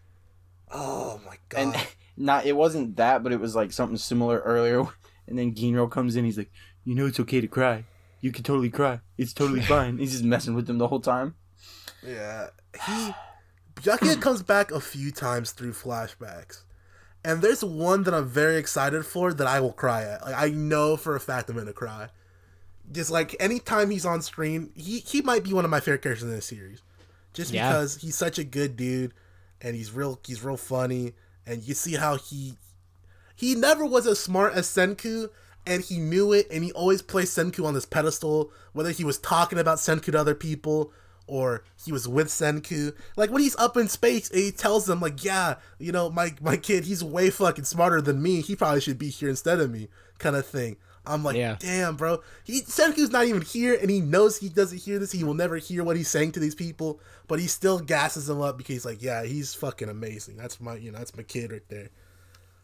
Oh my god. And it wasn't that, but it was like something similar earlier. And then Ginro comes in, he's like, you know it's okay to cry. You can totally cry. It's totally fine. He's just messing with them the whole time. Yeah, Byakuya comes back a few times through flashbacks, and there's one that I'm very excited for that I will cry at. Like I know for a fact I'm gonna cry. Just like anytime he's on screen, he might be one of my favorite characters in this series, just Yeah. because he's such a good dude, and he's real funny, and you see how he never was as smart as Senku. And he knew it, and he always placed Senku on this pedestal, whether he was talking about Senku to other people, or he was with Senku. Like, when he's up in space, and he tells them, like, yeah, you know, my kid, he's way fucking smarter than me. He probably should be here instead of me, kind of thing. I'm like, Yeah. damn, bro. Senku's not even here, and he knows he doesn't hear this. He will never hear what he's saying to these people, but he still gasses them up because he's like, yeah, he's fucking amazing. That's my kid right there.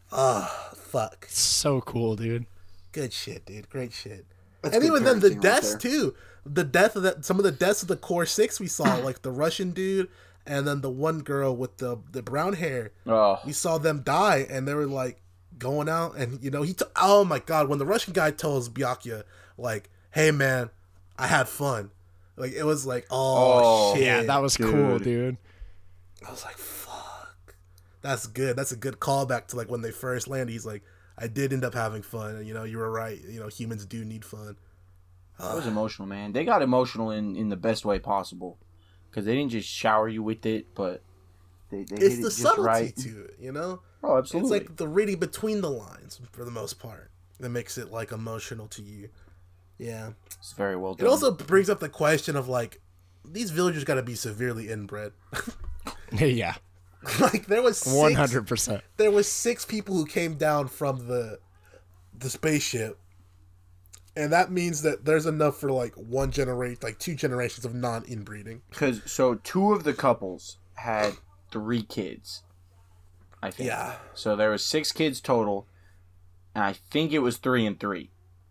Ah, fuck. So cool, dude. Good shit, dude. Great shit. That's And good even then, the parenting right deaths there. too. The death of that, some of the deaths of the core six we saw, like the Russian dude, and then the one girl with the brown hair. Oh, We saw them die, and they were like going out, and you know oh my god, when the Russian guy tells Byakuya like, "Hey man, I had fun," like it was like, oh, Oh, shit, Yeah, that was cool, dude. I was like, fuck, that's good. That's a good callback to like when they first landed. He's like, I did end up having fun, and you know, you were right. You know, humans do need fun. that was emotional, man. They got emotional in the best way possible, because they didn't just shower you with it, but they hit It's it the just subtlety right. to it, you know. Oh, It's absolutely. like the reading between the lines for the most part that makes it like emotional to you. Yeah. It's very well It done. also brings up the question of like these villagers got to be severely inbred. Yeah, Like there was 100%. there was 6 people who came down from the spaceship, and that means that there's enough for like 2 generations of non-inbreeding. Because so 2 of the couples had 3 kids, I think. Yeah. So there was 6 kids total, and I think it was 3 and 3.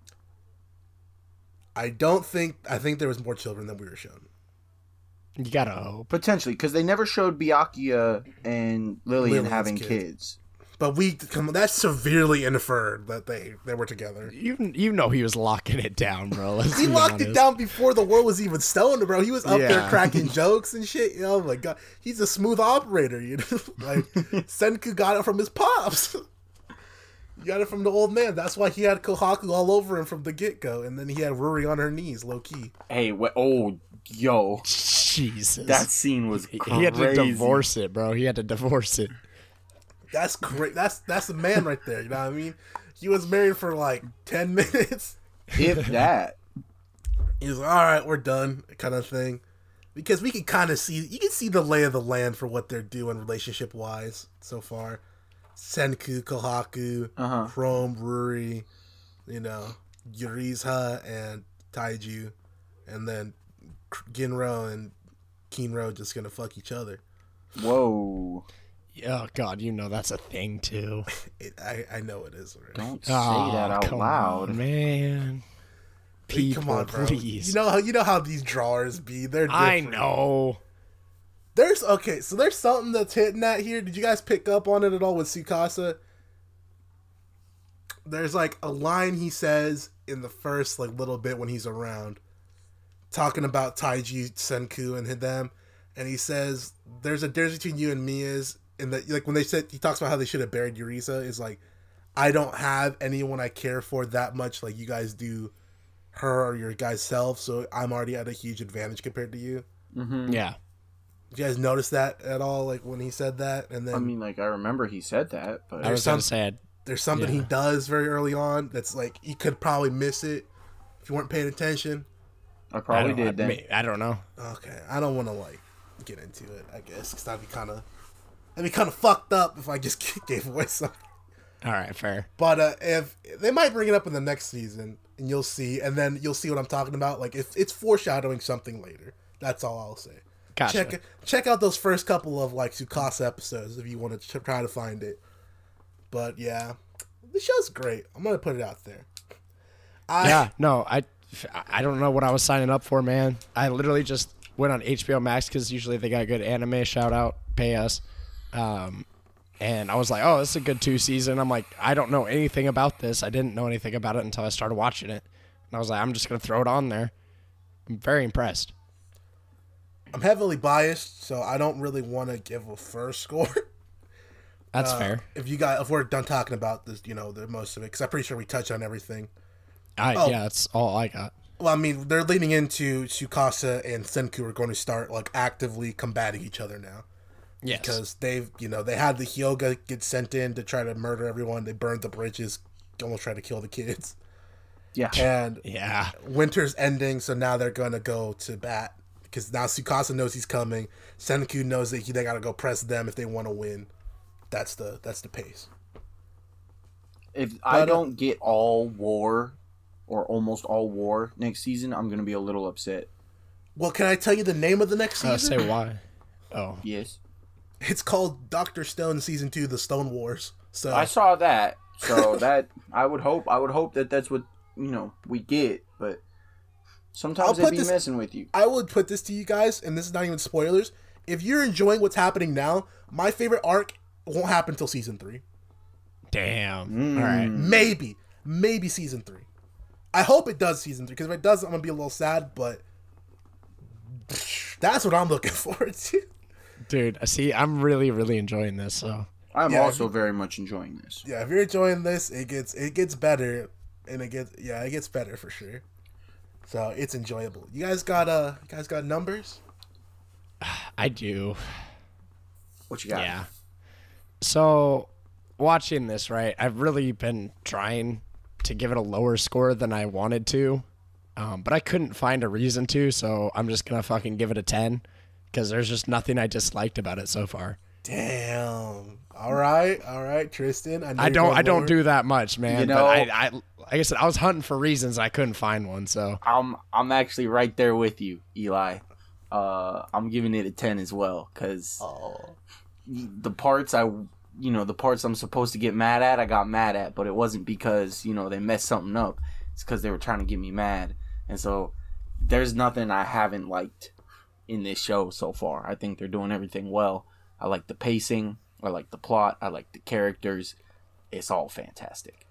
I think there was more children than we were shown. You gotta hope. Potentially, because they never showed Byakuya and Lillian Lillian's having kids. kids. But that's severely inferred that they were together. You know he was locking it down, bro. Let's He be locked it honest. down before the world was even stoned, bro. He was up there Yeah. cracking jokes and shit. You know, like God, he's a smooth operator. You know, like Senku got it from his pops. He got it from the old man. That's why he had Kohaku all over him from the get go, and then he had Ruri on her knees, low key. Hey, yo, Jesus. that scene was he crazy. had to divorce it, bro. He had to divorce it. That's great. That's a man right there. You know what I mean? He was married for like 10 minutes. If that. He was like, all right, we're done, kind of thing. Because we can kind of you can see the lay of the land for what they're doing relationship wise so far. Senku, Kohaku, Uh-huh. Chrome, Ruri, you know, Yuriza and Taiju, and then Ginro and Kinro just gonna fuck each other. Whoa. Oh God, you know that's a thing too. I know it is already. Don't say Oh, that out come loud. on, man. People, Come on, bro. please. You know how these drawers be. They're different. I know. There's something that's hitting at here. Did you guys pick up on it at all with Tsukasa? There's like a line he says in the first like little bit when he's around, talking about Taiji, Senku, and them, and he says there's a difference between you and me is in that like when he talks about how they should have buried Yurisa is like I don't have anyone I care for that much like you guys do her or your guys' self, so I'm already at a huge advantage compared to you. Mm-hmm. Yeah. Did you guys notice that at all? Like when he said that, and then I mean, like, I remember he said that, but I was gonna say, there's something he yeah. does very early on that's like you could probably miss it if you weren't paying attention. I probably I don't- did then. I don't know. Okay, I don't want to like get into it. I guess because that'd be kind of fucked up if I just gave away something. All right, fair. But if they might bring it up in the next season, and you'll see, and then you'll see what I'm talking about. Like if it's foreshadowing something later. That's all I'll say. Gotcha. Check out those first couple of like Tsukasa episodes if you want to try to find it. But yeah, the show's great. I'm gonna put it out there. Yeah, no, I don't know what I was signing up for, man. I literally just went on HBO Max because usually they got good anime. Shout out, pay us. And I was like, oh, this is a good 2 season. I'm like, I don't know anything about this. I didn't know anything about it until I started watching it. And I was like, I'm just gonna throw it on there. I'm very impressed. I'm heavily biased, so I don't really want to give a first score. That's fair. If we're done talking about this, you know, the most of it, because I'm pretty sure we touched on everything. Yeah, that's all I got. Well, I mean, they're leading into Tsukasa and Senku are going to start like actively combating each other now. Yes. Because they had the Hyoga get sent in to try to murder everyone. They burned the bridges, almost tried to kill the kids. Yeah. And Yeah. winter's ending, so now they're going to go to bat. Because now Tsukasa knows he's coming. Senku knows that they got to go press them if they want to win. That's the pace. If I don't get all war or almost all war next season, I'm going to be a little upset. Well, can I tell you the name of the next season? Say why. Oh. Yes. It's called Dr. Stone Season 2, The Stone Wars. So I saw that. So that I would hope that that's what we get. But sometimes they be messing with you. I would put this to you guys, and this is not even spoilers. If you're enjoying what's happening now, my favorite arc won't happen until season 3. Damn. All right. Maybe season 3. I hope it does season 3, because if it does, I'm gonna be a little sad. But that's what I'm looking forward to. Dude, see, I'm really, really enjoying this. So I'm also very much enjoying this. Yeah, if you're enjoying this, it gets better, and it gets better for sure. So it's enjoyable. You guys got numbers? I do. What you got? Yeah. So watching this, right, I've really been trying to give it a lower score than I wanted to, but I couldn't find a reason to, so I'm just gonna fucking give it a 10 because there's just nothing I disliked about it so far. Damn. All right, Tristan. I don't do that much, man. You know, but I like I said, I was hunting for reasons. I couldn't find one, so I'm actually right there with you, Eli. I'm giving it a 10 as well because the parts the parts I'm supposed to get mad at, I got mad at, but it wasn't because they messed something up. It's because they were trying to get me mad, and so there's nothing I haven't liked in this show so far. I think they're doing everything well. I like the pacing. I like the plot. I like the characters. It's all fantastic.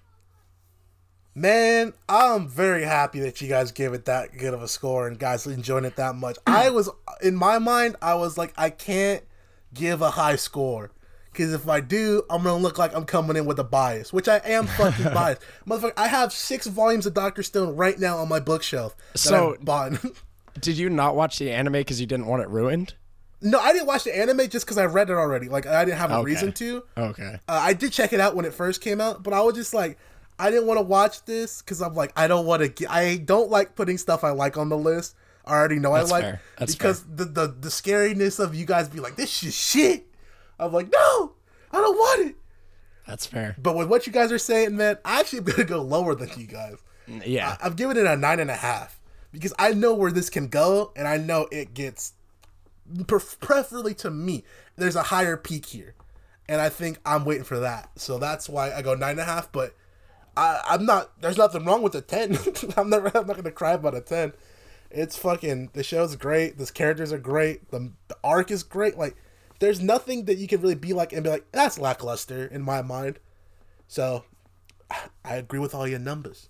Man, I'm very happy that you guys gave it that good of a score and guys enjoying it that much. In my mind, I was like, I can't give a high score. Because if I do, I'm going to look like I'm coming in with a bias, which I am fucking biased. Motherfucker, I have 6 volumes of Dr. Stone right now on my bookshelf that I've bought. Did you not watch the anime because you didn't want it ruined? No, I didn't watch the anime just because I read it already. Like, I didn't have a reason to. Okay. I did check it out when it first came out, but I was just like, I didn't want to watch this because I'm like, I don't like putting stuff I like on the list. I already know That's I like fair. That's because fair. the scariness of you guys be like, this shit shit. I'm like, no, I don't want it. That's fair. But with what you guys are saying, man, I actually am gonna go lower than you guys. Yeah. I've given it a 9.5 because I know where this can go, and I know it gets, preferably to me, there's a higher peak here, and I think I'm waiting for that. So that's why I go 9.5. But I'm not. There's nothing wrong with a 10. I'm not gonna cry about a 10. It's fucking. The show's great. The characters are great. The arc is great. Like, there's nothing that you can really be like and be like, that's lackluster in my mind. So I agree with all your numbers.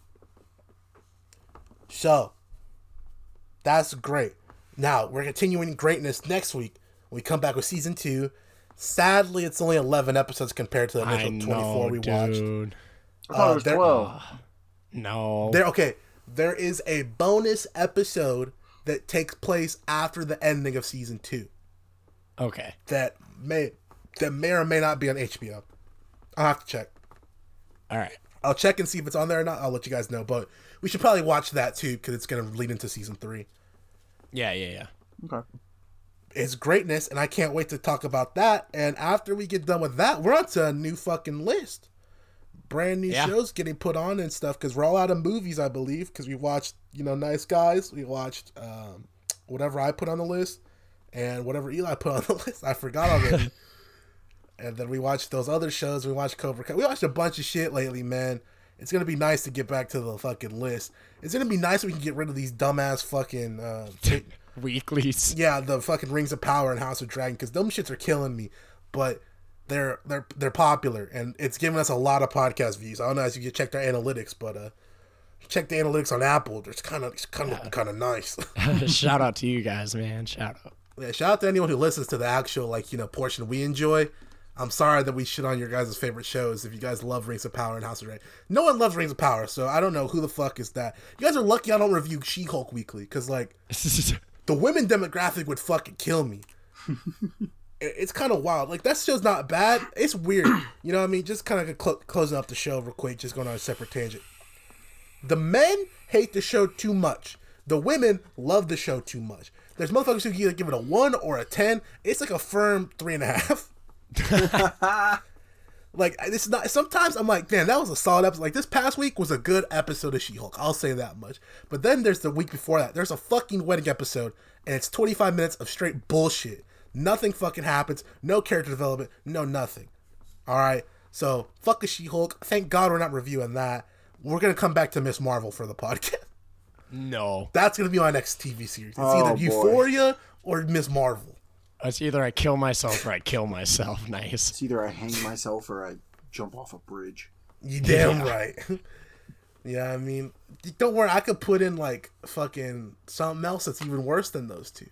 So that's great. Now we're continuing greatness next week when we come back with season 2. Sadly, it's only 11 episodes compared to the initial 24 we watched. I thought it was 12. No. There is a bonus episode that takes place after the ending of season 2. Okay. That may or may not be on HBO. I'll have to check. All right. I'll check and see if it's on there or not. I'll let you guys know. But we should probably watch that too because it's going to lead into season 3. Yeah. Okay. It's greatness, and I can't wait to talk about that. And after we get done with that, we're on to a new fucking list. Brand new shows getting put on and stuff because we're all out of movies, I believe, because we watched, Nice Guys. We watched whatever I put on the list and whatever Eli put on the list. I forgot already. And then we watched those other shows. We watched Cobra Kai. We watched a bunch of shit lately, man. It's going to be nice to get back to the fucking list. It's going to be nice if we can get rid of these dumbass fucking... weeklies. Yeah, the fucking Rings of Power and House of Dragon, because them shits are killing me. But they're popular, and it's giving us a lot of podcast views. I don't know if you checked our analytics, but check the analytics on Apple. It's kind of nice. Shout out to you guys, man. Shout out. Yeah, shout out to anyone who listens to the actual portion we enjoy. I'm sorry that we shit on your guys' favorite shows if you guys love Rings of Power and House of Dragon. No one loves Rings of Power, so I don't know who the fuck is that. You guys are lucky I don't review She-Hulk weekly, because the women demographic would fucking kill me. It's kind of wild. Like, that show's not bad. It's weird. You know what I mean? Just kind of closing up the show real quick, just going on a separate tangent. The men hate the show too much. The women love the show too much. There's motherfuckers who either give it a 1 or a 10. It's like a firm 3.5. Like, it's not. Sometimes I'm like, man, that was a solid episode. Like, this past week was a good episode of She-Hulk. I'll say that much. But then there's the week before that. There's a fucking wedding episode, and it's 25 minutes of straight bullshit. Nothing fucking happens. No character development. No nothing. All right. So fuck a She-Hulk. Thank God we're not reviewing that. We're gonna come back to Miss Marvel for the podcast. No. That's gonna be my next TV series. It's Oh, either boy. Euphoria or Miss Marvel. It's either I kill myself or I kill myself. Nice. It's either I hang myself or I jump off a bridge. You damn right. Yeah, I mean, don't worry. I could put in like fucking something else that's even worse than those two.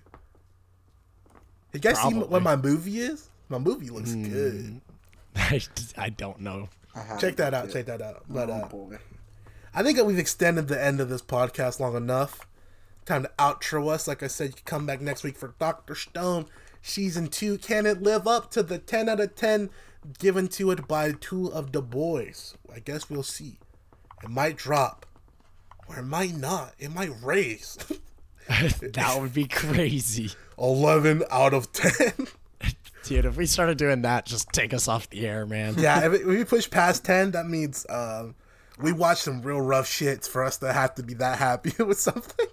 You guys see Probably. what my movie is? My movie looks good. I don't know. Check that out. Check that out. But Oh, boy. I think that we've extended the end of this podcast long enough. Time to outro us. Like I said, you can come back next week for Dr. Stone Season 2. Can it live up to the 10 out of 10 given to it by two of the boys? I guess we'll see. It might drop. Or it might not. It might raise. That would be crazy. 11 out of 10. Dude, if we started doing that, just take us off the air, man. Yeah, if we push past 10, that means we watch some real rough shits for us to have to be that happy with something.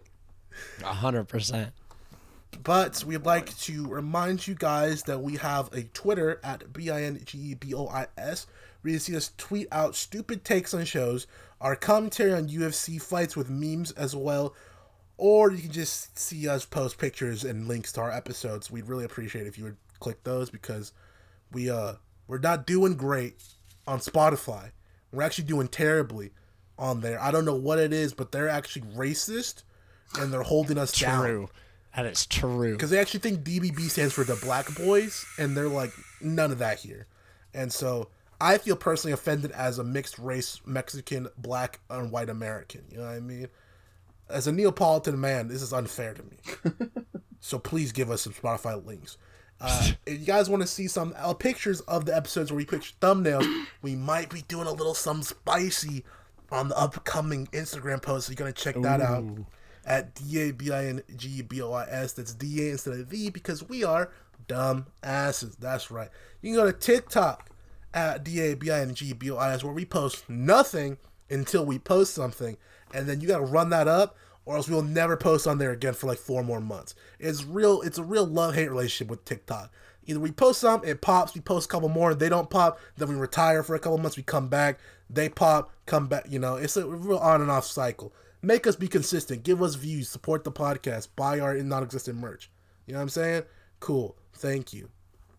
100%. But we'd like to remind you guys that we have a Twitter at BINGEBOIS, where you see us tweet out stupid takes on shows, our commentary on UFC fights with memes as well, or you can just see us post pictures and links to our episodes. We'd really appreciate it if you would click those, because we're not doing great on Spotify. We're actually doing terribly on there. I don't know what it is, but they're actually racist and they're holding us down. True. That is true. Because they actually think DBB stands for the Black Boys, and they're like, none of that here. And so I feel personally offended as a mixed race Mexican, black, and white American. You know what I mean? As a Neapolitan man, this is unfair to me. So please give us some Spotify links. If you guys want to see some pictures of the episodes where we picture thumbnails, we might be doing a little something spicy on the upcoming Instagram post. So you're going to check that out at DABINGBOIS. That's DA instead of V, because we are dumb asses. That's right. You can go to TikTok at DABINGBOIS, where we post nothing until we post something. And then you got to run that up, or else we'll never post on there again for like 4 more months. It's a real love-hate relationship with TikTok. Either we post something, it pops, we post a couple more, they don't pop, then we retire for a couple months, we come back, they pop, come back, it's a real on and off cycle. Make us be consistent, give us views, support the podcast, buy our non-existent merch. You know what I'm saying? Cool. Thank you.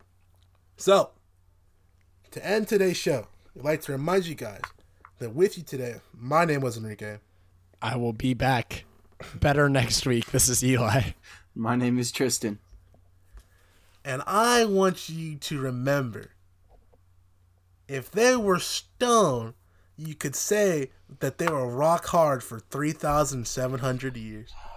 So, to end today's show, I'd like to remind you guys that with you today, my name was Enrique. I will be back better next week. This is Eli. My name is Tristan. And I want you to remember, if they were stone, you could say that they were rock hard for 3,700 years.